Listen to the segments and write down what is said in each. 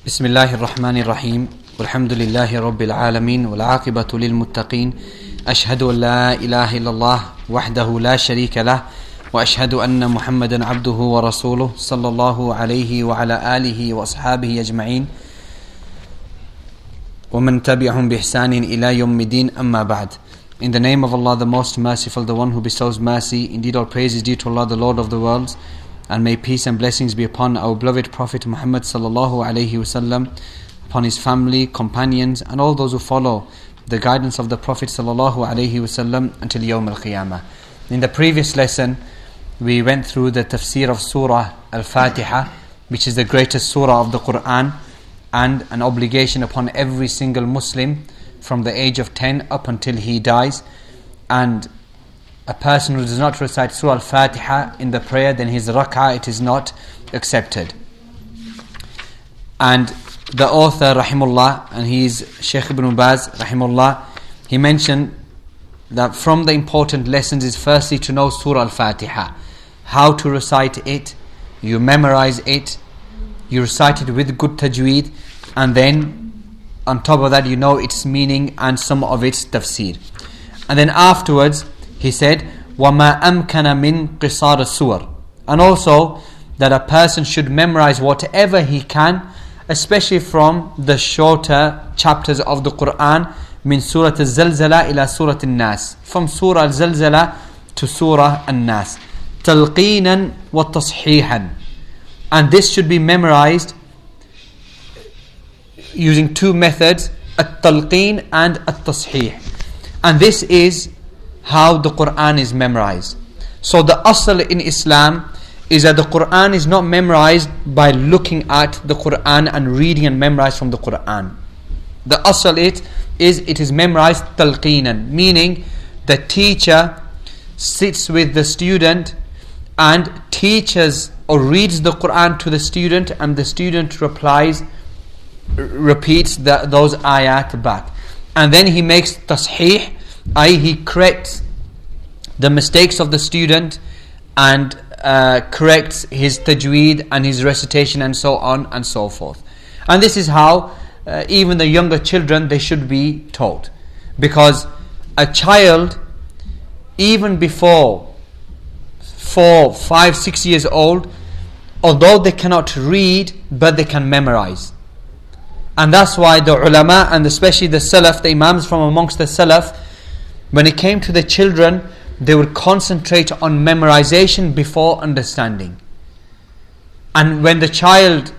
بسم الله الرحمن الرحيم والحمد لله رب العالمين والعاقبة للمتقين أشهد أن لا إله إلا الله وحده لا شريك له وأشهد أن محمدا عبده ورسوله صلى الله عليه وعلى آله وأصحابه أجمعين ومن تبعهم بإحسان إلى يوم الدين أما بعد. In the name of Allah, the most merciful, the one who bestows mercy. Indeed, all praise is due to Allah, the Lord of the worlds. And may peace and blessings be upon our beloved Prophet Muhammad sallallahu alaihi wasallam, upon his family, companions, and all those who follow the guidance of the Prophet sallallahu alaihi wasallam until Yawm al-Qiyamah. In the previous lesson, we went through the tafsir of Surah Al-Fatiha, which is the greatest surah of the Quran, and an obligation upon every single Muslim from the age of 10 up until he dies. And a person who does not recite Surah Al-Fatiha in the prayer, then his rak'ah, it is not accepted. And the author, rahimullah, and he is Shaykh Ibn Baz, rahimullah, he mentioned that from the important lessons is firstly to know Surah Al-Fatiha, how to recite it, you memorize it, you recite it with good tajweed, and then on top of that you know its meaning and some of its tafsir. And then afterwards he said, وَمَا أَمْكَنَ مِنْ قِصَارِ السُّوَرِ, and also that a person should memorize whatever he can, especially from the shorter chapters of the Quran, min Surah Al-Zalzala ila Surah Al-Nas, from Surah Al-Zalzala to Surah Al-Nas, تَلْقِينًا وَتَصْحِيحًا. And this should be memorized using two methods, at-talqeen and at-tashih. And this is how the Quran is memorized. So the asl in Islam is that the Quran is not memorized by looking at the Quran and reading and memorize from the Quran. The asl it is memorized talqeenan, meaning the teacher sits with the student and teaches or reads the Quran to the student, and the student repeats those ayat back. And then he makes tashih, i.e. he corrects the mistakes of the student and corrects his tajweed and his recitation and so on and so forth. And this is how even the younger children, they should be taught. Because a child, even before 4, 5, 6 years old, although they cannot read, but they can memorize. And that's why the ulama, and especially the salaf, the imams from amongst the salaf, when it came to the children, they would concentrate on memorization before understanding. And when the child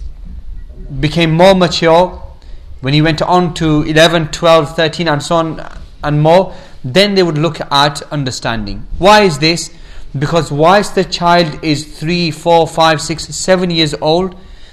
became more mature, when he went on to 11, 12, 13 and so on and more, then they would look at understanding. Why is this? Because whilst the child is 3, 4, 5, 6, 7 years old,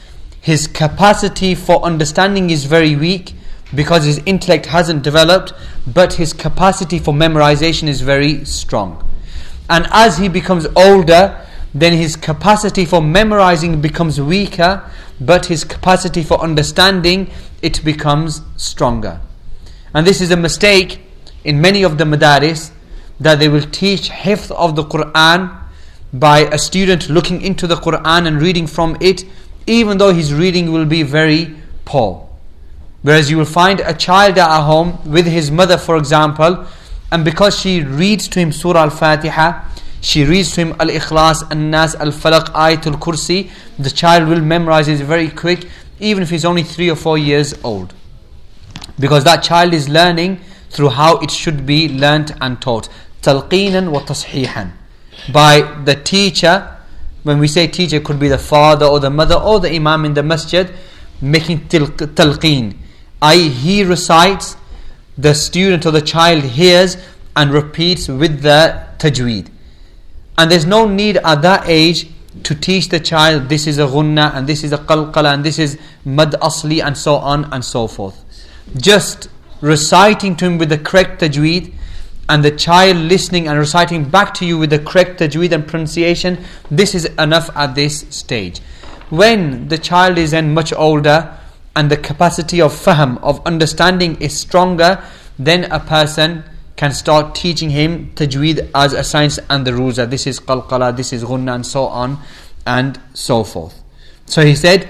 his capacity for understanding is very weak, because his intellect hasn't developed, but his capacity for memorization is very strong. And as he becomes older, then his capacity for memorizing becomes weaker, but his capacity for understanding, it becomes stronger. And this is a mistake in many of the madaris, that they will teach hifz of the Quran by a student looking into the Quran and reading from it, even though his reading will be very poor. Whereas you will find a child at home with his mother, for example, and because she reads to him Surah Al-Fatiha, she reads to him Al-Ikhlas, Al-Nas, Al-Falaq, Ayatul Kursi, the child will memorize it very quick, even if he's only 3 or 4 years old. Because that child is learning through how it should be learnt and taught. Talqeenan wa tashihan. By the teacher, when we say teacher, it could be the father or the mother or the imam in the masjid, making talqeen. I.e. he recites, the student or the child hears and repeats with the tajweed. And there's no need at that age to teach the child this is a ghunna and this is a qalqala and this is mad asli and so on and so forth. Just reciting to him with the correct tajweed, and the child listening and reciting back to you with the correct tajweed and pronunciation, this is enough at this stage. When the child is then much older and the capacity of fahm, of understanding, is stronger, then a person can start teaching him tajweed as a science and the rules that this is qalqala, this is ghunna and so on and so forth. So he said,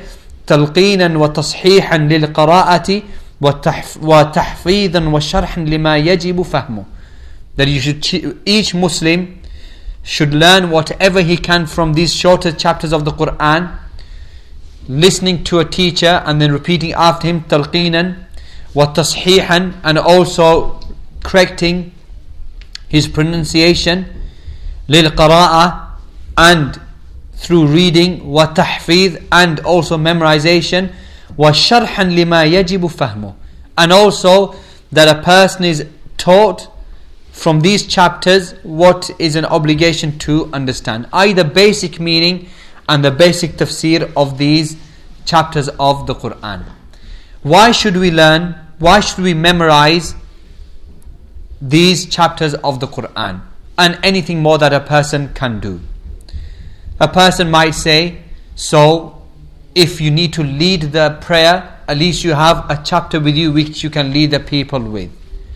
تلقينا وتصحيحا للقراءة وتحفيظا وشرحا لما يجب فهمه. That you should, each Muslim should learn whatever he can from these shorter chapters of the Quran, listening to a teacher and then repeating after him, talqinan wa tashihan, and also correcting his pronunciation, lil qara'a, and through reading, wa tahfidh, and also memorization, wa sharhan lima yajibu fahmu, and also that a person is taught from these chapters what is an obligation to understand, i.e. the basic meaning and the basic tafsir of these chapters of the Quran. Why should we learn? Why should we memorize these chapters of the Quran and anything more that a person can do? A person might say, so if you need to lead the prayer, at least you have a chapter with you which you can lead the people with.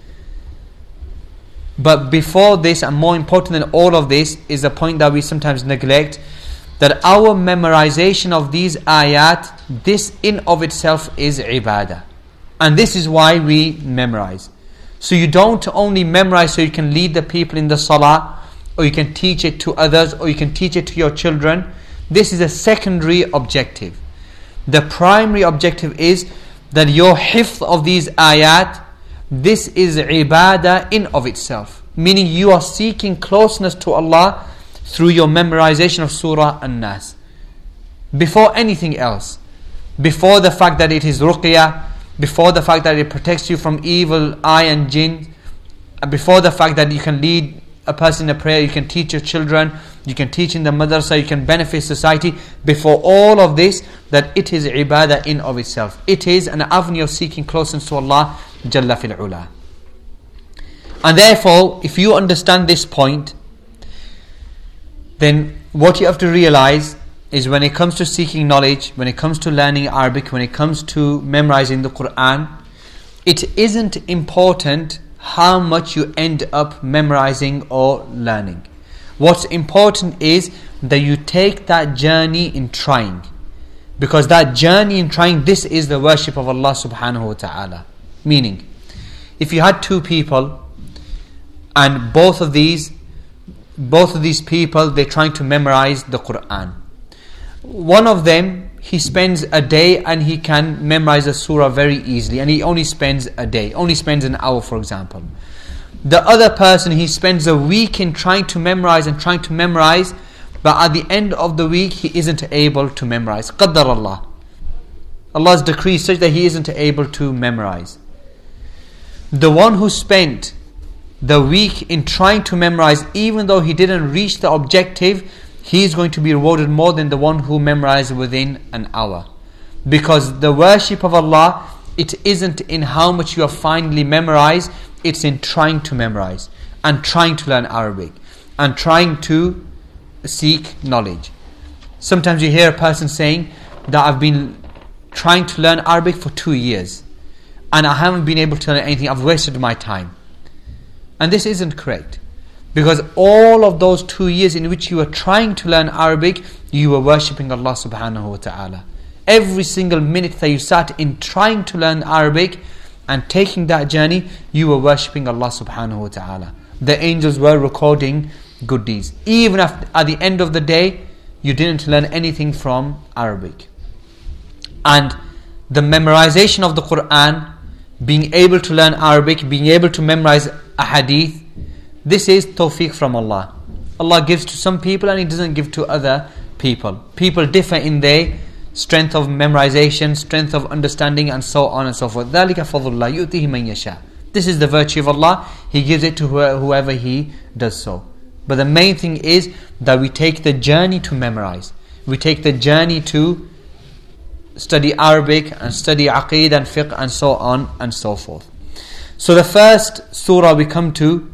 But before this, and more important than all of this, is a point that we sometimes neglect, that our memorization of these ayat, this in of itself is ibadah. And this is why we memorize. So you don't only memorize so you can lead the people in the salah, or you can teach it to others, or you can teach it to your children. This is a secondary objective. The primary objective is that your hifz of these ayat, this is ibadah in of itself. Meaning you are seeking closeness to Allah through your memorization of Surah An-Nas. Before anything else. Before the fact that it is ruqyah, before the fact that it protects you from evil eye and jinn, before the fact that you can lead a person in a prayer, you can teach your children, you can teach in the madrasa, you can benefit society. Before all of this, that it is ibadah in of itself. It is an avenue of seeking closeness to Allah Jalla fil Ula. And therefore, if you understand this point, then what you have to realize is when it comes to seeking knowledge, when it comes to learning Arabic, when it comes to memorizing the Quran, it isn't important how much you end up memorizing or learning. What's important is that you take that journey in trying. Because that journey in trying, this is the worship of Allah subhanahu wa ta'ala. Meaning, if you had two people, and both of these people, they're trying to memorize the Quran. One of them, he spends a day and he can memorize a surah very easily, and he only spends a day, only spends an hour, for example. The other person, he spends a week in trying to memorize, but at the end of the week he isn't able to memorize. Qaddar Allah. Allah's decree is such that he isn't able to memorize. The one who spent the week in trying to memorize, even though he didn't reach the objective, he is going to be rewarded more than the one who memorized within an hour. Because the worship of Allah, it isn't in how much you have finally memorized, it's in trying to memorize, and trying to learn Arabic, and trying to seek knowledge. Sometimes you hear a person saying that I've been trying to learn Arabic for 2 years, and I haven't been able to learn anything, I've wasted my time. And this isn't correct. Because all of those 2 years in which you were trying to learn Arabic, you were worshipping Allah subhanahu wa ta'ala. Every single minute that you sat in trying to learn Arabic and taking that journey, you were worshipping Allah subhanahu wa ta'ala. The angels were recording good deeds. Even at the end of the day, you didn't learn anything from Arabic. And the memorization of the Quran, being able to learn Arabic, being able to memorize a hadith, this is tawfiq from Allah. Allah gives to some people and He doesn't give to other people. People differ in their strength of memorization, strength of understanding, and so on and so forth. ذَلِكَ فَضْلُ اللَّهِ يُؤْتِهِ مَنْ يَشَاءُ. This is the virtue of Allah. He gives it to whoever He does so. But the main thing is that we take the journey to memorize. We take the journey to study Arabic and study Aqeedah and Fiqh and so on and so forth. So the first surah we come to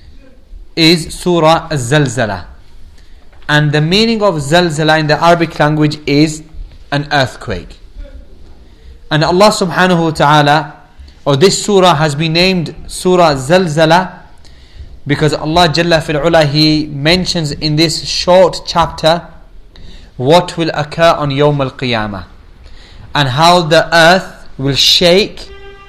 is Surah Az-Zalzala. And the meaning of Zalzala in the Arabic language is an earthquake. And Allah subhanahu wa ta'ala, or this surah has been named Surah Zalzala because Allah Jalla fil Ula, He mentions in this short chapter what will occur on Yawm al-Qiyamah. and how the earth will shake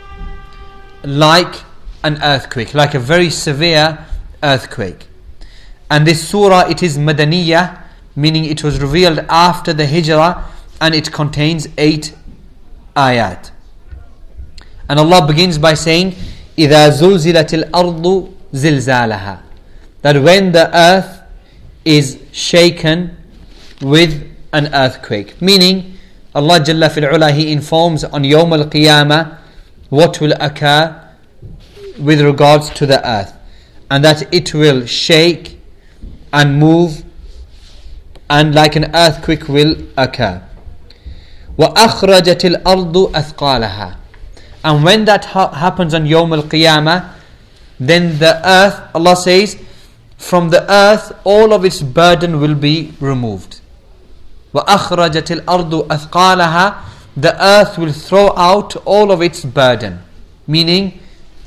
like an earthquake, like a very severe earthquake. And this surah, it is Madaniyah, meaning it was revealed after the Hijrah, and it contains 8 ayat. And Allah begins by saying, إِذَا زُلْزِلَتِ الْأَرْضُ زِلْزَالَهَا, that when the earth is shaken with an earthquake, meaning Allah Jalla fil Ula, He informs on Yawm al-Qiyamah what will occur with regards to the earth, and that it will shake and move, and like an earthquake will occur. وَأَخْرَجَتِ الْأَرْضُ أَثْقَالَهَا, and when that happens on Yawm al-Qiyamah, then the earth, Allah says, from the earth all of its burden will be removed. وَأَخْرَجَتِ الْأَرْضُ أَثْقَالَهَا, the earth will throw out all of its burden, meaning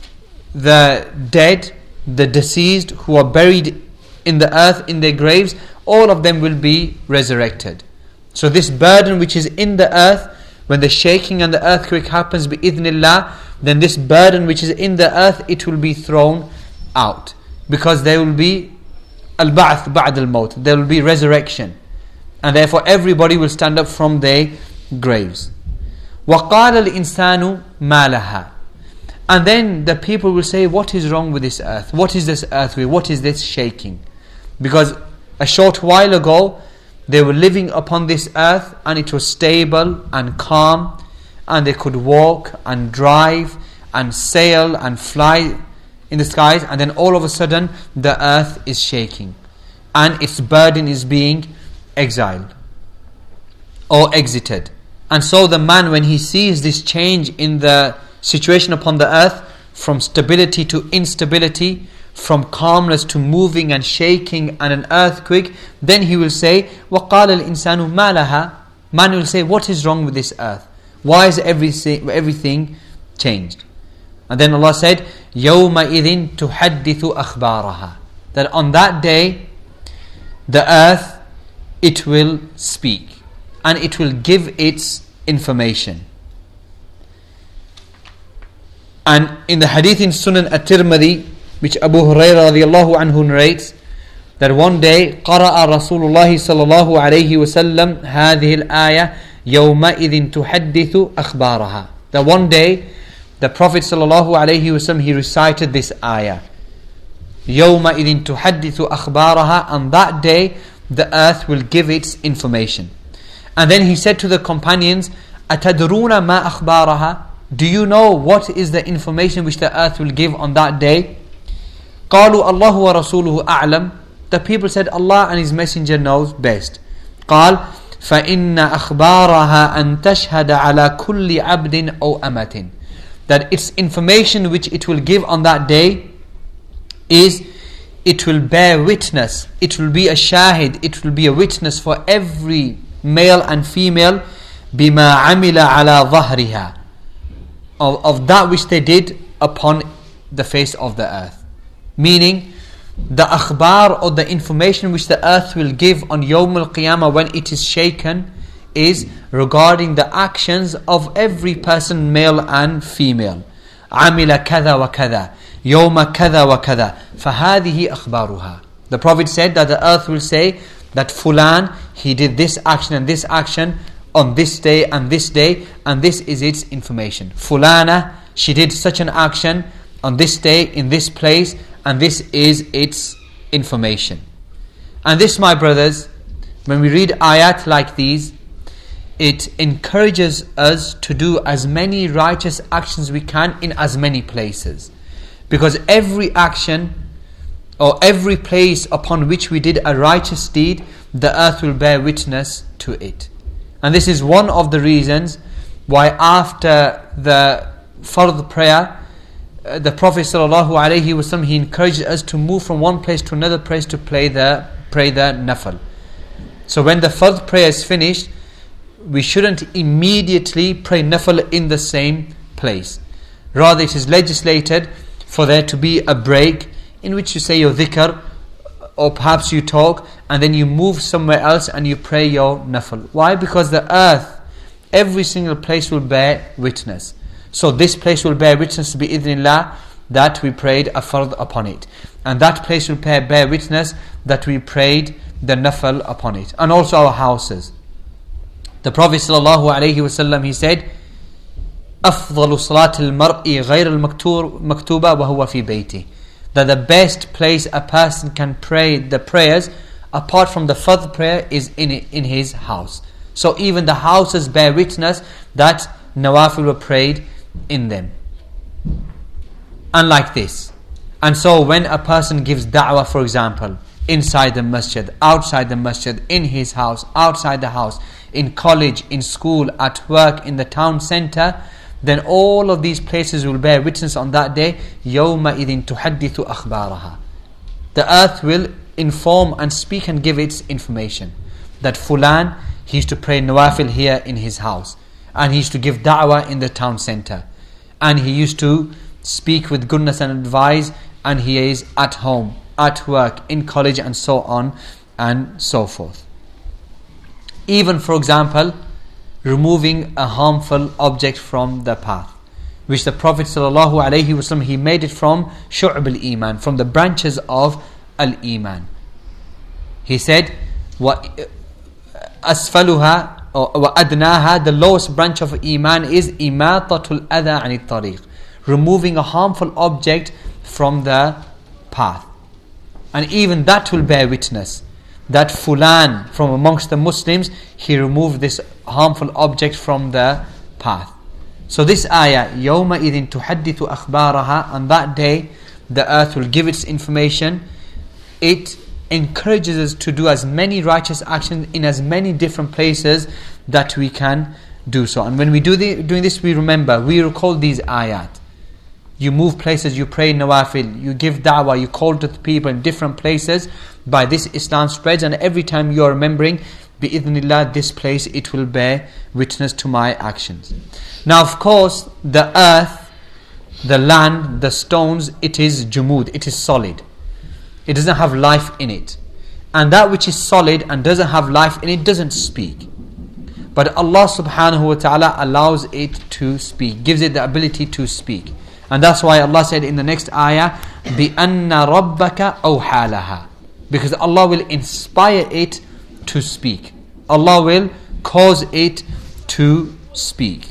the dead, the deceased who are buried in the earth, in their graves, all of them will be resurrected. So this burden which is in the earth, when the shaking and the earthquake happens bi-idhnillah, then this burden which is in the earth, it will be thrown out, because there will be al-ba'th ba'd al-maut, there will be resurrection, and therefore everybody will stand up from their graves. وَقَالَ الْإِنسَانُ مَا لَهَا, and then the people will say, what is wrong with this earth? What is this earthquake? What is this shaking? Because a short while ago they were living upon this earth, and it was stable and calm, and they could walk and drive and sail and fly in the skies, and then all of a sudden the earth is shaking and its burden is being exiled or exited. And so the man, when he sees this change in the situation upon the earth, from stability to instability, from calmness to moving and shaking and an earthquake, then he will say, وَقَالَ الْإِنسَانُ مَا لَهَا, man will say, what is wrong with this earth? Why is everything changed? And then Allah said, يَوْمَئِذٍ تُحَدِّثُ أَخْبَارَهَا, that on that day the earth, it will speak and it will give its information. And in the hadith in Sunan At-Tirmidhi, which Abu Hurairah radiyallahu anhu narrates, that one day قرأ رسول الله صلى الله عليه وسلم هذه الآية يومئذ تحدث أخبارها, that one day the Prophet صلى الله عليه وسلم, he recited this ayah, يومئذ تحدث أخبارها, on that day the earth will give its information. And then he said to the companions, أتدرون ما أخبارها, do you know what is the information which the earth will give on that day? قالوا الله ورسوله أعلم, the people said, Allah and His Messenger knows best. قال فإن أخبارها أن تشهد على كل عبد أو أمة, that its information which it will give on that day is, it will bear witness, it will be a shahid, it will be a witness for every male and female, بما عمل على ظهرها, of that which they did upon the face of the earth. Meaning, the akhbar, or the information which the earth will give on Yawm al-Qiyamah when it is shaken, is regarding the actions of every person, male and female. عمل كذا وكذا يوم كذا وكذا فهذه أخبارها. The Prophet said that the earth will say that Fulan, he did this action and this action on this day and this day, and this is its information. Fulana, she did such an action on this day in this place, and this is its information. And this, my brothers, when we read ayat like these, it encourages us to do as many righteous actions we can in as many places. Because every action or every place upon which we did a righteous deed, the earth will bear witness to it. And this is one of the reasons why after the fard prayer, the Prophet ﷺ, he encouraged us to move from one place to another place to pray the nafal. So when the fard prayer is finished, we shouldn't immediately pray nafal in the same place. Rather, it is legislated for there to be a break in which you say your dhikr, or perhaps you talk, and then you move somewhere else and you pray your nafal. Why? Because the earth every single place will bear witness. So this place will bear witness bi-idhnillah that we prayed a fard upon it, and that place will bear witness that we prayed the nafal upon it, and also our houses. The Prophet ﷺ, he said, أفضل صلاة المرء غير المكتوبة وهو في بيته, that the best place a person can pray the prayers apart from the fard prayer is in his house. So even the houses bear witness that nawafil were prayed in them. Unlike this. And so when a person gives da'wah, for example, inside the masjid, outside the masjid, in his house, outside the house, in college, in school, at work, in the town centre, then all of these places will bear witness on that day. يَوْمَئِذٍ تُحَدِّثُ أَخْبَارَهَا. The earth will inform and speak and give its information. That Fulan, he used to pray nawafil here in his house, and he used to give da'wah in the town centre, and he used to speak with goodness and advice, and he is at home, at work, in college, and so on and so forth. Even, for example, removing a harmful object from the path, which the Prophet ﷺ, he made it from shu'b al-iman, from the branches of al-iman. He said, أسفلها وأدناها, the lowest branch of iman is إماطة الأذى عن الطريق, removing a harmful object from the path. And even that will bear witness that Fulan from amongst the Muslims, he removed this harmful object from the path. So this ayah, يَوْمَئِذٍ تُحَدِّثُ أَخْبَارَهَا, on that day the earth will give its information. It encourages us to do as many righteous actions in as many different places that we can do so. And when we doing this, we remember, we recall these ayat. You move places, you pray nawafil, you give da'wah, you call to the people in different places. By this, Islam spreads, and every time you are remembering, bi-idhnillah, this place, it will bear witness to my actions. Now, of course, the earth, the land, the stones, it is jumud, it is solid. It doesn't have life in it. And that which is solid and doesn't have life in it doesn't speak. But Allah subhanahu wa ta'ala allows it to speak, gives it the ability to speak. And that's why Allah said in the next ayah, بِأَنَّ رَبَّكَ أَوْحَى لَهَا, because Allah will inspire it to speak. Allah will cause it to speak.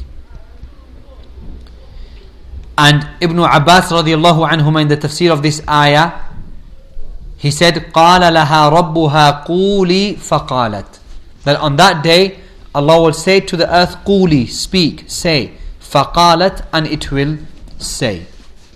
And Ibn Abbas radiallahu anhuma, in the tafsir of this ayah, he said, قَالَ لَهَا رَبُّهَا قُولِي فَقَالَتْ, that on that day Allah will say to the earth, قُولِي, speak, say, فَقَالَتْ, and it will say.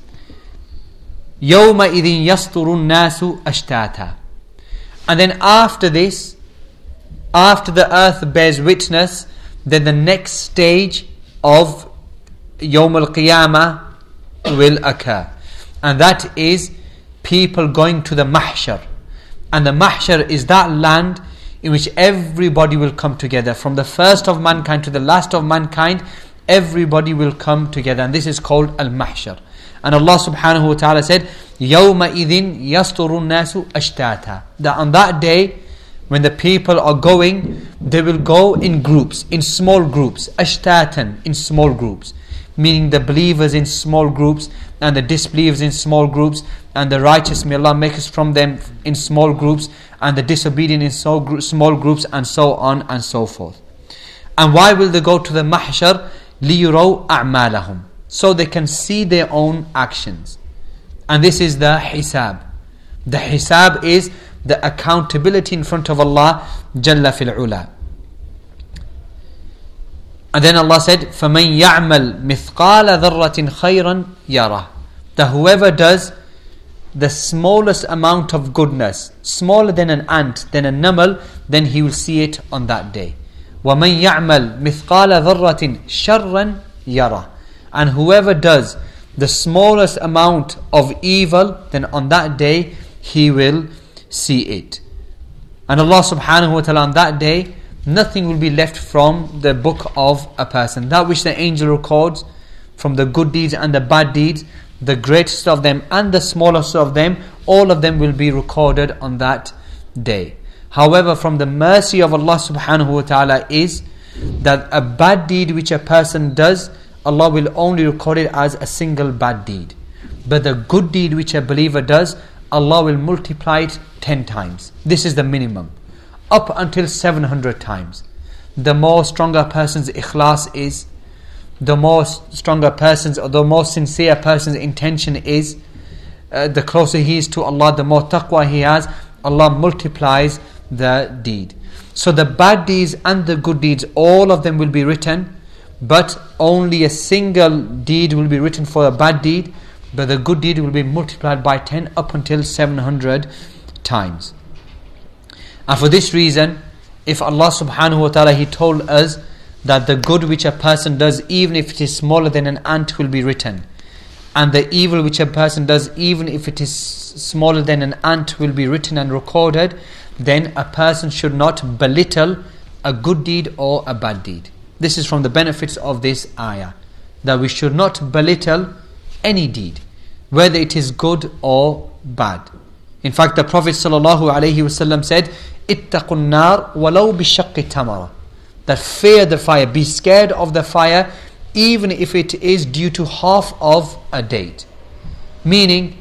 يَوْمَئِذٍ يَصْدُرُ النَّاسُ أَشْتَاتًا. And then after this, after the earth bears witness, then the next stage of Yawm al-Qiyamah will occur. And that is people going to the mahshar. And the mahshar is that land in which everybody will come together. From the first of mankind to the last of mankind, everybody will come together. And this is called al-mahshar. And Allah subhanahu wa ta'ala said, يَوْمَئِذٍ يَصْدُرُ النَّاسُ أَشْتَاتًا, that on that day, when the people are going, they will go in groups, in small groups. Ashtatan, in small groups. Meaning the believers in small groups, and the disbelievers in small groups, and the righteous, may Allah make us from them, in small groups, and the disobedient in small groups, and so on and so forth. And why will they go to the mahshar? لِيُرَوْا أَعْمَالَهُمْ, so they can see their own actions. And this is the hisab. The hisab is the accountability in front of Allah Jalla fil Ula. And then Allah said, فَمَنْ يَعْمَلْ مِثْقَالَ ذَرَّةٍ خَيْرًا يَرَهُ, that whoever does the smallest amount of goodness, smaller than an ant, than a namal, then he will see it on that day. وَمَنْ يَعْمَلْ مِثْقَالَ ذَرَّةٍ شَرًّا يَرَهُ, and whoever does the smallest amount of evil, then on that day he will see it. And Allah subhanahu wa ta'ala, on that day, nothing will be left from the book of a person. That which the angel records from the good deeds and the bad deeds, the greatest of them and the smallest of them, all of them will be recorded on that day. However, from the mercy of Allah subhanahu wa ta'ala is that a bad deed which a person does, Allah will only record it as a single bad deed. But the good deed which a believer does, Allah will multiply it 10 times. This is the minimum. Up until 700 times. The more stronger person's ikhlas is, the more stronger person's, or the more sincere person's intention is, the closer he is to Allah, the more taqwa he has, Allah multiplies the deed. So the bad deeds and the good deeds, all of them will be written, but only a single deed will be written for a bad deed, but the good deed will be multiplied by 10 up until 700 times. And for this reason, if Allah subhanahu wa ta'ala, He told us that the good which a person does, even if it is smaller than an ant, will be written, and the evil which a person does, even if it is smaller than an ant, will be written and recorded, then a person should not belittle a good deed or a bad deed. This is from the benefits of this ayah, that we should not belittle any deed, whether it is good or bad. In fact, the Prophet ﷺ said, "Ittaqun nar walau bishaqqi tamara," that fear the fire, be scared of the fire, even if it is due to half of a date. Meaning,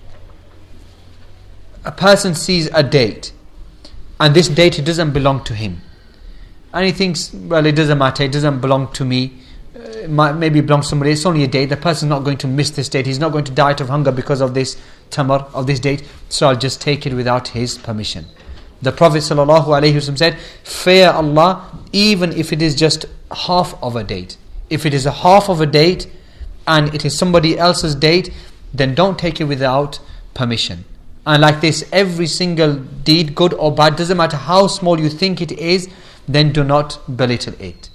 a person sees a date, and this date doesn't belong to him, and he thinks, well, it doesn't matter, it doesn't belong to me, maybe it belongs to somebody, it's only a date, the person's not going to miss this date, he's not going to die of hunger because of this tamar, of this date, so I'll just take it without his permission. The Prophet ﷺ said, fear Allah even if it is just half of a date. If it is a half of a date and it is somebody else's date, then don't take it without permission. And like this, every single deed, good or bad, doesn't matter how small you think it is, then do not belittle it.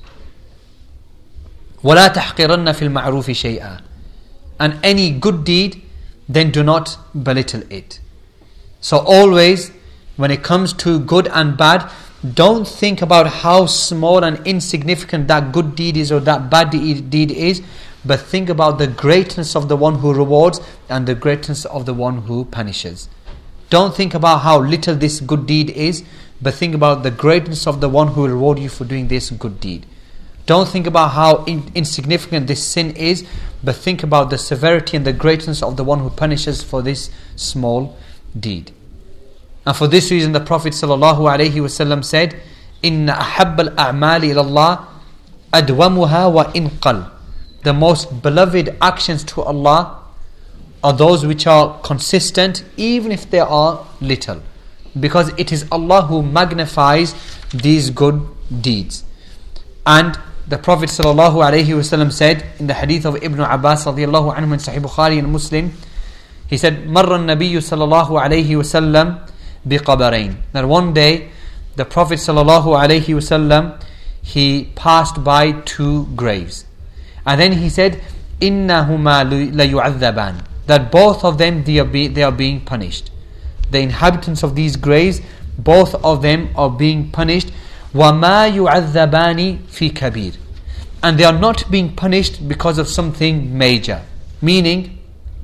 وَلَا تَحْقِرَنَّ فِي الْمَعْرُوفِ شَيْئًا. And any good deed, then do not belittle it. So always, when it comes to good and bad, don't think about how small and insignificant that good deed is or that bad deed is, but think about the greatness of the one who rewards and the greatness of the one who punishes. Don't think about how little this good deed is, but think about the greatness of the one who will reward you for doing this good deed. Don't think about how insignificant this sin is, but think about the severity and the greatness of the one who punishes for this small deed. And for this reason, the Prophet ﷺ said, "Inna ahabbal a'mali ilallah adwamuha wa inqal." The most beloved actions to Allah are those which are consistent, even if they are little, because it is Allah who magnifies these good deeds. And the Prophet ﷺ said in the hadith of Ibn Abbas radiyallahu anhu in Sahih Bukhari and Muslim, he said, "Marra an-Nabiyyu sallallahu alayhi wasallam biqabarain." That one day the Prophet ﷺ, he passed by 2 graves, and then he said, "Innahuma la yu'adhaban," that both of them they are being punished. The inhabitants of these graves, both of them are being punished. وَمَا يُعَذَّبَانِ فِي كَبِيرٍ. And they are not being punished because of something major. Meaning,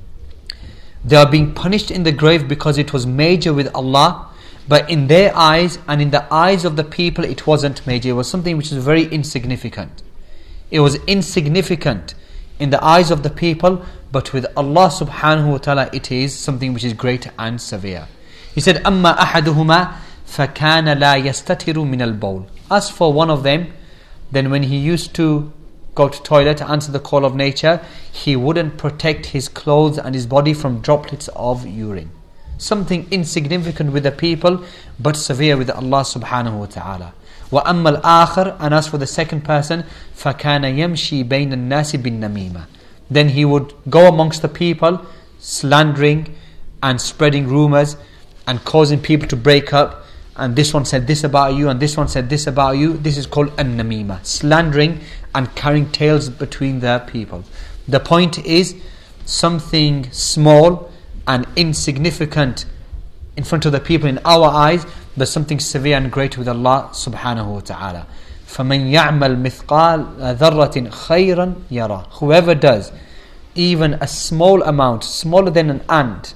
they are being punished in the grave because it was major with Allah, but in their eyes and in the eyes of the people it wasn't major. It was something which was very insignificant. It was insignificant in the eyes of the people, but with Allah subhanahu wa ta'ala it is something which is great and severe. He said, أَمَّا أَحَدُهُمَا فَكَانَ لَا يَسْتَتِرُ مِنَ الْبَوْلِ. As for one of them, then when he used to go to toilet to answer the call of nature, he wouldn't protect his clothes and his body from droplets of urine. Something insignificant with the people, but severe with Allah subhanahu wa ta'ala. وَأَمَّا الْآخَرِ. And as for the second person, فَكَانَ يَمْشِي بَيْنَ النَّاسِ بِالنَّمِيمَةِ. Then he would go amongst the people, slandering and spreading rumors and causing people to break up. And this one said this about you, and this one said this about you. This is called an-namima, slandering and carrying tales between the people. The point is, something small and insignificant in front of the people in our eyes, but something severe and great with Allah subhanahu wa ta'ala. فَمَنْ يَعْمَلْ مِثْقَالَ ذَرَّةٍ خَيْرًا يَرَى. Whoever does even a small amount, smaller than an ant,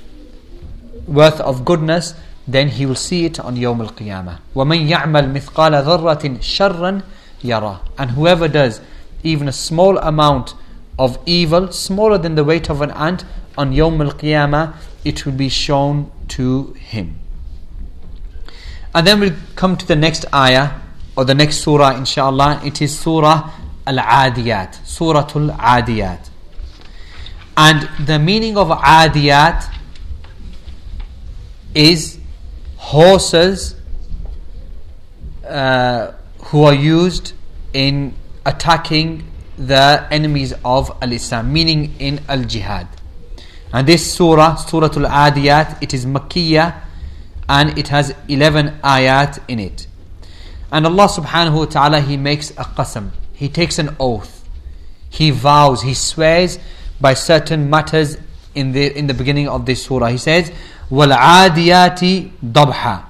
worth of goodness, then he will see it on Yawm al-Qiyamah. وَمَنْ يَعْمَلْ مِثْقَالَ ذَرَّةٍ شَرًّا يَرَى. And whoever does even a small amount of evil, smaller than the weight of an ant, on Yawm al-Qiyamah, it will be shown to him. And then we'll come to the next ayah, or the next surah inshallah. It is Surah Al-Adiyat, Suratul Adiyat. And the meaning of Adiyat is horses who are used in attacking the enemies of Al-Islam, meaning in Al-Jihad. And this surah, Suratul Adiyat, it is Makkiyah, and it has 11 ayat in it. And Allah subhanahu wa ta'ala, He makes a qasam. He takes an oath. He vows, He swears by certain matters in the beginning of this surah. He says, وَالْعَادِيَاتِ ضَبْحًا.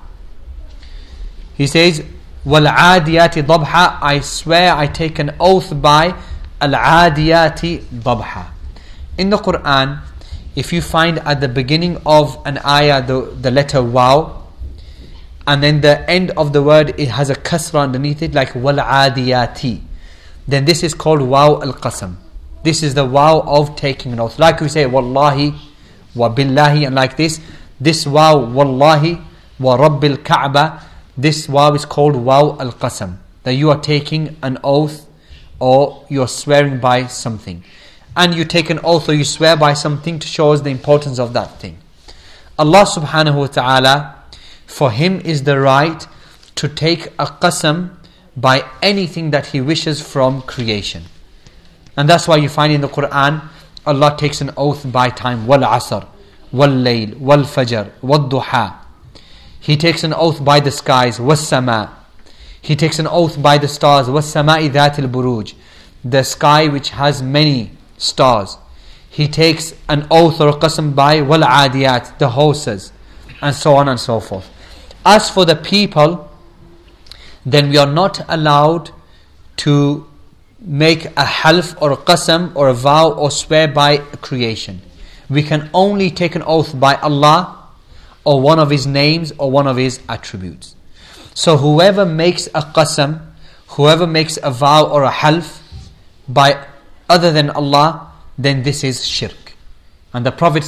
He says, وَالْعَادِيَاتِ ضَبْحًا. I swear, I take an oath by Al-Adiyati ضَبْحًا. In the Quran, if you find at the beginning of an ayah the letter waw, and then the end of the word it has a kasra underneath it, like وَالْعَادِيَاتِ, then this is called waw al-qasam. This is the waw of taking an oath. Like we say wallahi wa billahi, and like this waw wallahi wa rabbil ka'bah, this waw is called waw al-qasam, that you are taking an oath or you are swearing by something. And you take an oath or you swear by something to show us the importance of that thing. Allah subhanahu wa ta'ala, for Him is the right to take a qasam by anything that He wishes from creation. And that's why you find in the Quran, Allah takes an oath by time. Wal asr, wal layl, wal fajr, wal duha. He takes an oath by the skies. Was sama. He takes an oath by the stars. Was sama'i dhatil buruj. The sky which has many stars. He takes an oath or a qasam by wal adiyat, the horses, and so on and so forth. As for the people, then we are not allowed to make a half or a qasam or a vow or swear by creation. We can only take an oath by Allah or one of His names or one of His attributes. So whoever makes a qasam, whoever makes a vow or a half by other than Allah, then this is shirk. And the Prophet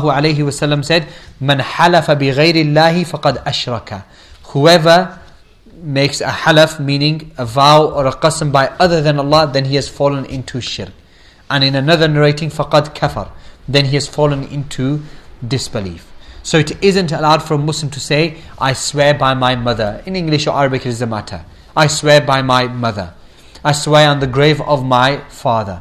ﷺ said, "Man halafa bi ghayri Allahi faqad ashraka." Whoever makes a halaf, meaning a vow or a qasam by other than Allah, then he has fallen into shirk. And in another narrating, faqad kafar, then he has fallen into disbelief. So it isn't allowed for a Muslim to say, I swear by my mother. In English or Arabic it doesn't matter. I swear by my mother. I swear on the grave of my father.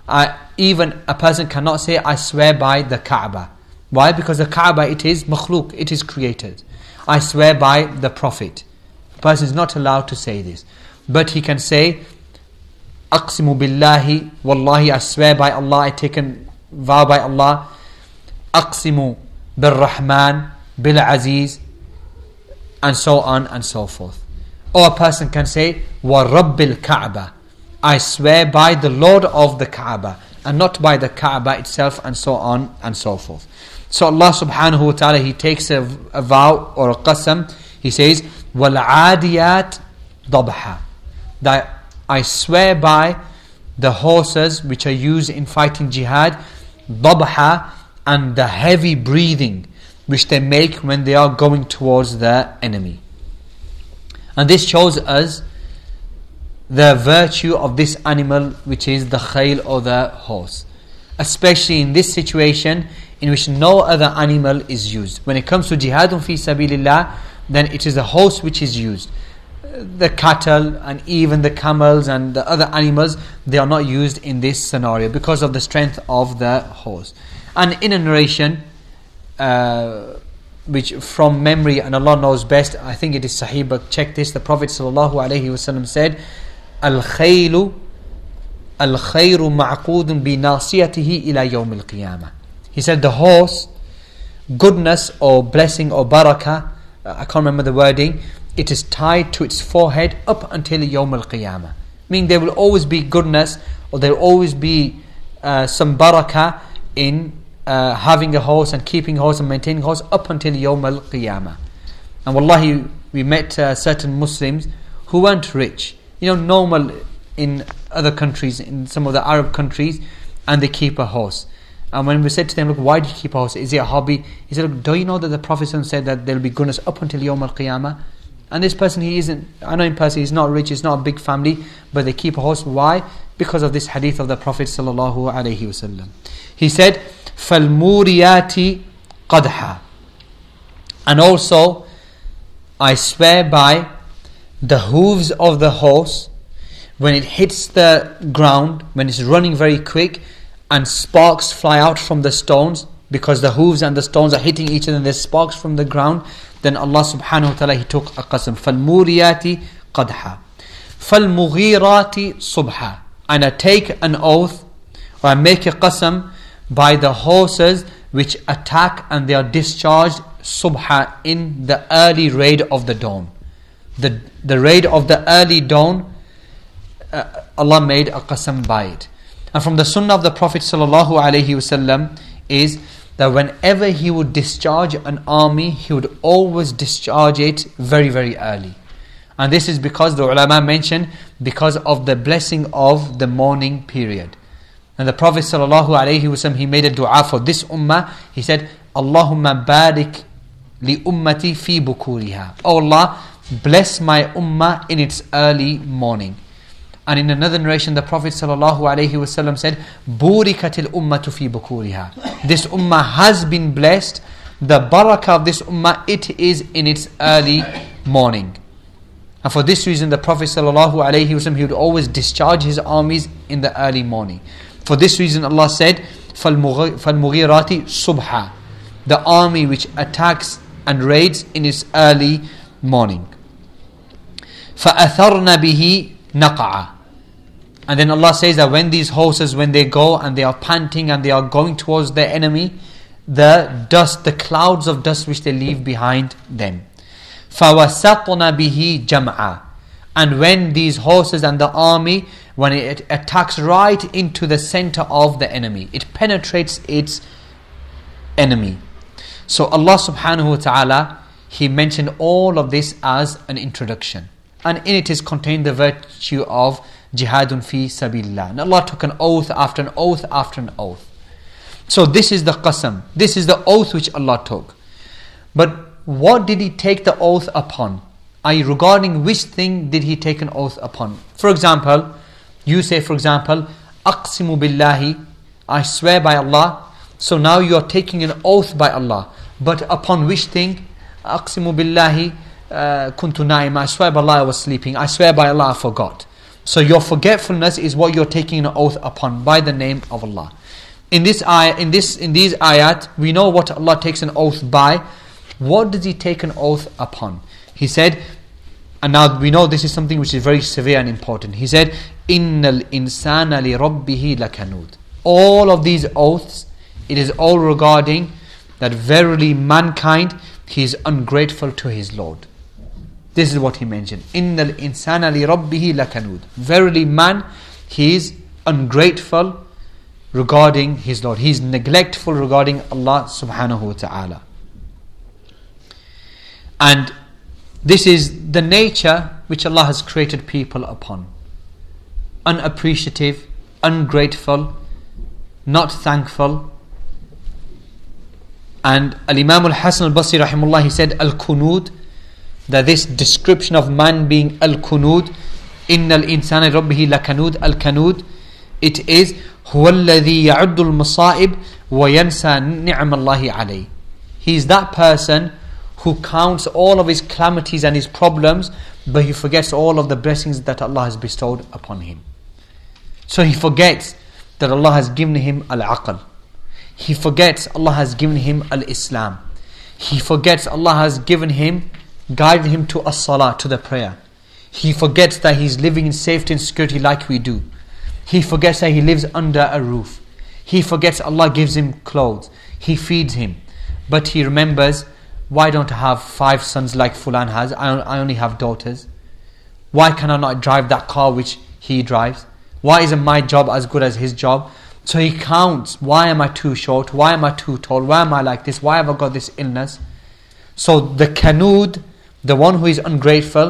Even a person cannot say, I swear by the Kaaba. Why? Because the Kaaba, it is makhluk, it is created. I swear by the Prophet. A person is not allowed to say this. But he can say, Aqsimu billahi, wallahi, I swear by Allah, I take a vow by Allah. Aqsimu bil Rahman, bil Aziz, and so on and so forth. Or a person can say, Wa Rabbil Kaaba, I swear by the Lord of the Kaaba, and not by the Kaaba itself, and so on and so forth. So Allah subhanahu wa ta'ala, He takes a vow or a qasam. He says, وَالْعَادِيَاتِ ضَبْحًا, that I swear by the horses which are used in fighting jihad, ضَبْحًا, and the heavy breathing which they make when they are going towards the enemy. And this shows us the virtue of this animal, which is the khayl or the horse, especially in this situation in which no other animal is used. When it comes to jihadun fi sabilillah, then it is the horse which is used. The cattle and even the camels and the other animals, they are not used in this scenario because of the strength of the horse. And in a narration, which from memory, and Allah knows best, I think it is sahih, but check this, the Prophet ﷺ said, Al-khayru ma'qudun bi nasiyatihi ila yawm al-qiyamah. He said the horse, goodness or blessing or barakah, I can't remember the wording, it is tied to its forehead up until yawm al-qiyamah. Meaning there will always be goodness, or there will always be some barakah in having a horse and keeping a horse and maintaining a horse up until yawm al-qiyamah. And wallahi, we met certain Muslims who weren't rich. normal in other countries, in some of the Arab countries, and they keep a horse. And when we said to them, look, why do you keep a horse? Is it a hobby? He said, look, don't you know that the Prophet said that there will be goodness up until Yawm al-Qiyamah? And this person, he isn't, I know him personally, he's not rich, he's not a big family, but they keep a horse. Why? Because of this hadith of the Prophet sallallahu alaihi wasallam. He said, فَالْمُورِيَاتِ قَدْحًا. And also, I swear by the hooves of the horse, when it hits the ground, when it's running very quick, and sparks fly out from the stones, because the hooves and the stones are hitting each other and there's sparks from the ground, then Allah subhanahu wa ta'ala, He took a qasam. فَالْمُورِيَاتِ قَدْحًا فَالْمُغِيرَاتِ صُبْحًا. And I take an oath, or I make a qasam, by the horses which attack and they are discharged subha, in the early raid of the dawn. The raid of the early dawn, Allah made a qasam by it. And from the sunnah of the Prophet sallallahu alaihi wasallam is that whenever he would discharge an army, he would always discharge it very, very early. And this is because the ulama mentioned, because of the blessing of the morning period. And the Prophet sallallahu alaihi wasallam, he made a dua for this ummah. He said, Allahumma barik li ummati fi bukuriha. Oh Allah, bless my ummah in its early morning. And in another narration, the Prophet ﷺ said, Burikatil ummatu fi bukuriha. This ummah has been blessed. The barakah of this ummah, it is in its early morning. And for this reason, the Prophet ﷺ, he would always discharge his armies in the early morning. For this reason, Allah said, فَالْمُغِيرَاتِ subha. The army which attacks and raids in its early morning. فَأَثَرْنَ بِهِ نَقَعًا. And then Allah says that when these horses, when they go and they are panting and they are going towards their enemy, the dust, the clouds of dust which they leave behind them. فَوَسَطْنَ بِهِ جَمْعًا. And when these horses and the army, when it attacks right into the center of the enemy, it penetrates its enemy. So Allah subhanahu wa ta'ala, He mentioned all of this as an introduction. And in it is contained the virtue of jihadun fi sabilillah. And Allah took an oath after an oath after an oath. So this is the qasam. This is the oath which Allah took. But what did He take the oath upon? Regarding which thing did He take an oath upon? For example, you say, for example, aqsimu billahi, I swear by Allah. So now you are taking an oath by Allah. But upon which thing? Aqsimu billahi kuntu naima, I swear by Allah I was sleeping. I swear by Allah I forgot. So your forgetfulness is what you're taking an oath upon, by the name of Allah. In this ayah, in these ayat, we know what Allah takes an oath by. What does He take an oath upon? He said, and now we know this is something which is very severe and important. He said, Innal insana li rabbihi lakanud. All of these oaths, it is all regarding that verily mankind, he is ungrateful to his Lord. This is what he mentioned. Innal insana li rabbihi lakanud. Verily man, he is ungrateful regarding his Lord. He is neglectful regarding Allah subhanahu wa ta'ala. And this is the nature which Allah has created people upon. Unappreciative, ungrateful, not thankful. And Al-Imam Al-Hasan Al-Basri rahimahullah, he said, Al-Kunud, that this description of man being Al-Kunud, Innal insana rabbihi lakanud, Al-Kanud, it is, Huwa alladhi ya'uddu al-masa'ib wa yansa ni'am Allahi alayh. He is that person who counts all of his calamities and his problems, but he forgets all of the blessings that Allah has bestowed upon him. So he forgets that Allah has given him al-aql. He forgets Allah has given him al-Islam. He forgets Allah has given him, guided him to as-salah, to the prayer. He forgets that he's living in safety and security like we do. He forgets that he lives under a roof. He forgets Allah gives him clothes. He feeds him. But he remembers, why don't I have 5 sons like Fulan has? I only have daughters. Why can I not drive that car which he drives? Why isn't my job as good as his job? So he counts, why am I too short? Why am I too tall? Why am I like this? Why have I got this illness? So the kanud, the one who is ungrateful,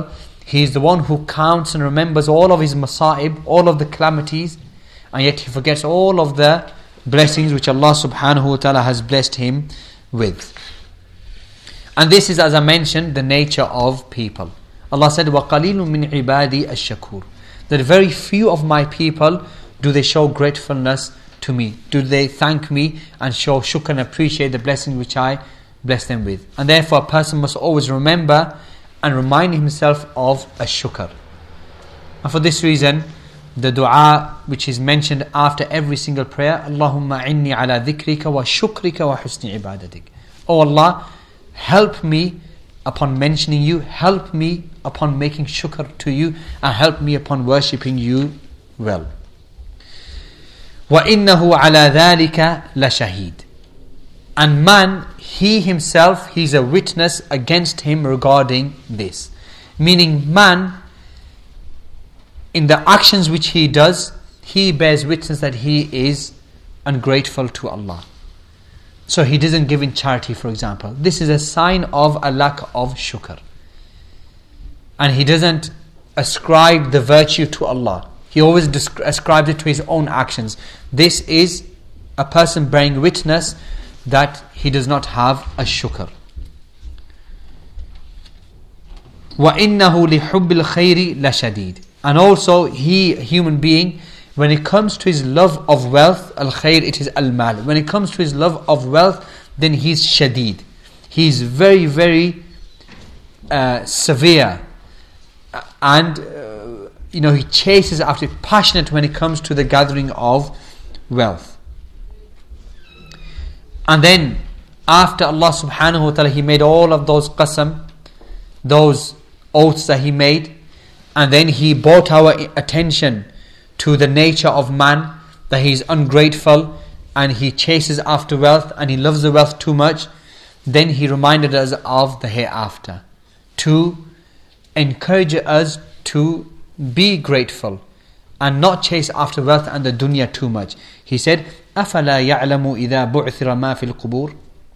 He is the one who counts and remembers all of his masa'ib, all of the calamities, and yet he forgets all of the blessings which Allah subhanahu wa ta'ala has blessed him with. And this is, as I mentioned, the nature of people. Allah said, وَقَلِيلٌ مِّنْ عِبَادِي الشَّكُورِ, that very few of my people do they show gratefulness to me. Do they thank me and show shukr and appreciate the blessings which I bless them with. And therefore a person must always remember and remind himself of a shukr. And for this reason, the dua which is mentioned after every single prayer, Allahumma inni ala dhikrika wa shukrika wa husni ibadatik. Oh Allah, help me upon mentioning you, help me upon making shukr to you, and help me upon worshipping you well. وَإِنَّهُ عَلَى ذَلِكَ لَشَهِيدٌ. And man, he himself, he's a witness against him regarding this. Meaning man, in the actions which he does, he bears witness that he is ungrateful to Allah. So he doesn't give in charity, for example. This is a sign of a lack of shukr. And he doesn't ascribe the virtue to Allah. He always ascribes it to his own actions. This is a person bearing witness that he does not have a shukr. وَإِنَّهُ لِحُبِّ الْخَيْرِ لَشَدِيدٌ. And also he, human being, when it comes to his love of wealth, al-khair, it is al-mal. When it comes to his love of wealth, then he's shadid. He's very, very severe. And he chases after it, passionate when it comes to the gathering of wealth. And then after Allah subhanahu wa ta'ala, He made all of those qasam, those oaths that He made, and then He brought our attention to the nature of man, that he is ungrateful and he chases after wealth and he loves the wealth too much. Then He reminded us of the hereafter, to encourage us to be grateful and not chase after wealth and the dunya too much. He said, أَفَلَا يَعْلَمُ إِذَا بُعْثِرَ مَا فِي الْقُبُورِ.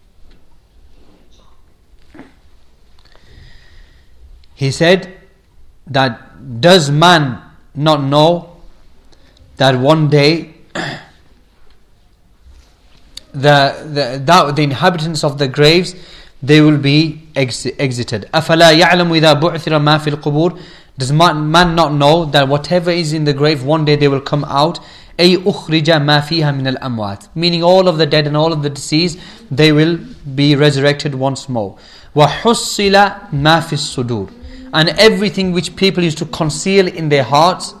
He said that does man not know that one day the inhabitants of the graves, they will be exited. أَفَلَا يَعْلَمُ إِذَا بُعْثِرَ مَا فِي الْقُبُورِ. Does man not know that whatever is in the grave, one day they will come out? أَيْ أُخْرِجَ مَا فِيهَا مِنَ الْأَمْوَاتِ. Meaning all of the dead and all of the deceased, they will be resurrected once more. وَحُصِّلَ مَا فِي الصُّدُورِ. And everything which people used to conceal in their hearts,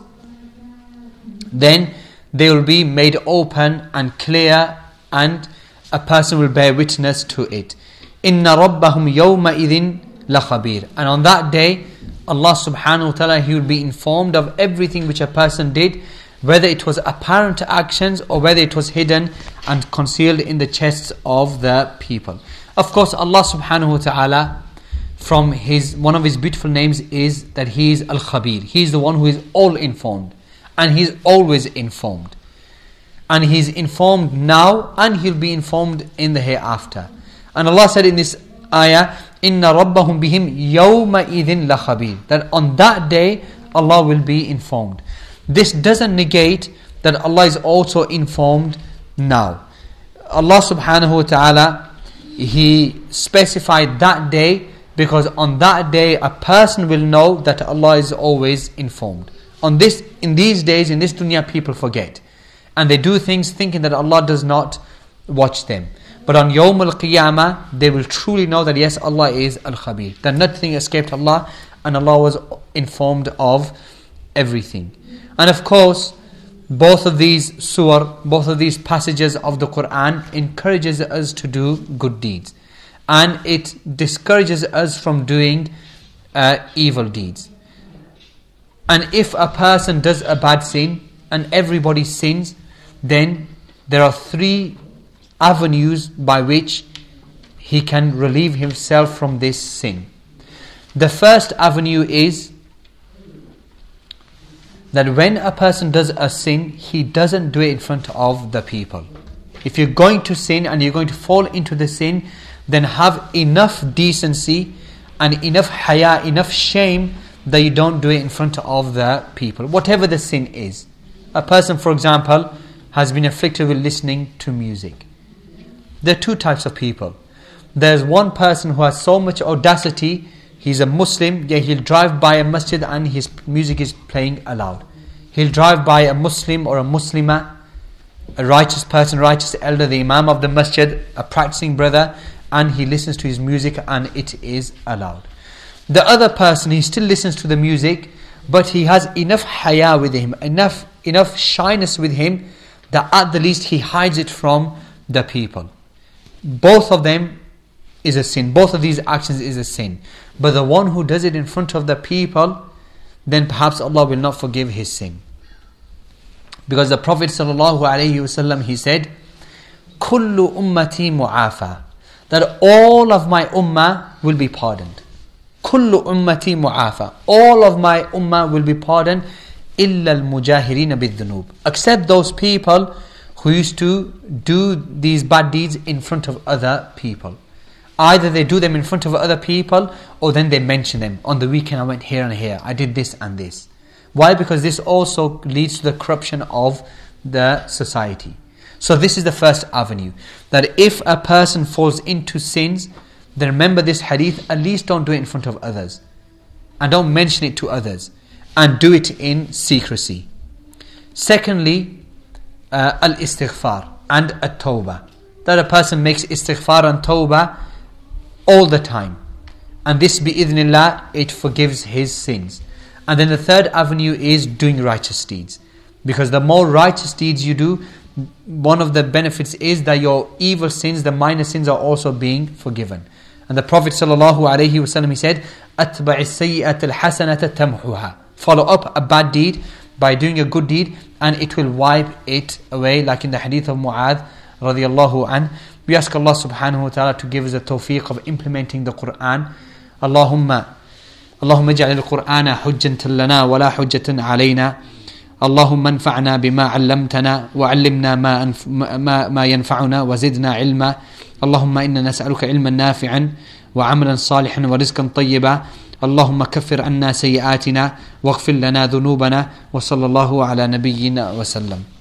then they will be made open and clear, and a person will bear witness to it. إِنَّ رَبَّهُمْ يَوْمَئِذٍ لَخَبِيرٌ. And on that day, Allah subhanahu wa ta'ala, He will be informed of everything which a person did, whether it was apparent actions or whether it was hidden and concealed in the chests of the people. Of course, Allah subhanahu wa ta'ala, from one of His beautiful names is that He is Al-Khabir. He is the one who is all informed, and He is always informed. And He is informed now, and He'll be informed in the hereafter. And Allah said in this ayah, إِنَّ رَبَّهُمْ بِهِمْ يَوْمَئِذٍ لَخَبِيرٌ. That on that day, Allah will be informed. This doesn't negate that Allah is also informed now. Allah subhanahu wa ta'ala, He specified that day because on that day a person will know that Allah is always informed. In these days, in this dunya, people forget. And they do things thinking that Allah does not watch them. But on Yawm al-Qiyamah, they will truly know that yes, Allah is Al-Khabir. That nothing escaped Allah, and Allah was informed of everything. And of course, both of these surah, both of these passages of the Quran encourages us to do good deeds. And it discourages us from doing evil deeds. And if a person does a bad sin, and everybody sins, then there are three avenues by which he can relieve himself from this sin. The first avenue is that when a person does a sin, he doesn't do it in front of the people. If you're going to sin and you're going to fall into the sin, then have enough decency and enough haya, enough shame that you don't do it in front of the people, whatever the sin is. A person, for example, has been afflicted with listening to music. There are two types of people. There's one person who has so much audacity, he's a Muslim, yet he'll drive by a masjid and his music is playing aloud. He'll drive by a Muslim or a Muslimah, a righteous person, righteous elder, the Imam of the masjid, a practicing brother, and he listens to his music and it is allowed. The other person, he still listens to the music, but he has enough haya with him, enough shyness with him, that at the least he hides it from the people. Both of them is a sin. Both of these actions is a sin. But the one who does it in front of the people, then perhaps Allah will not forgive his sin. Because the Prophet ﷺ, he said, Kullu ummati mu'afa, that all of my ummah will be pardoned. Kullu ummati mu'afa, all of my ummah will be pardoned, illa al-mujahirina bid-dhunub, except those people who used to do these bad deeds in front of other people. Either they do them in front of other people, or then they mention them. On the weekend I went here and here, I did this and this. Why? Because this also leads to the corruption of the society. So this is the first avenue. That if a person falls into sins, then remember this hadith, at least don't do it in front of others. And don't mention it to others. And do it in secrecy. Secondly, al-istighfar and at-tawbah. That a person makes istighfar and tawbah all the time. And this, bi-idhnillah, it forgives his sins. And then the third avenue is doing righteous deeds. Because the more righteous deeds you do, one of the benefits is that your evil sins, the minor sins, are also being forgiven. And the Prophet ﷺ, he said, أَتْبَعِ السَّيِّئَةَ الْحَسَنَةَ تَمْحُهَا. Follow up a bad deed by doing a good deed, and it will wipe it away, like in the hadith of Mu'adh radiyallahu anh. We ask Allah subhanahu wa ta'ala to give us the tawfiq of implementing the Qur'an. اللهم اجعل القرآن حجة لنا ولا حجة علينا. اللهم انفعنا بما علمتنا وعلمنا ما ينفعنا وزدنا علما. اللهم إنا نسألك علما نافعا وعملا صالحا ورزقا طيبا. اللهم كفر عنا سيئاتنا واغفر لنا ذنوبنا. وصلى الله على نبينا وسلم.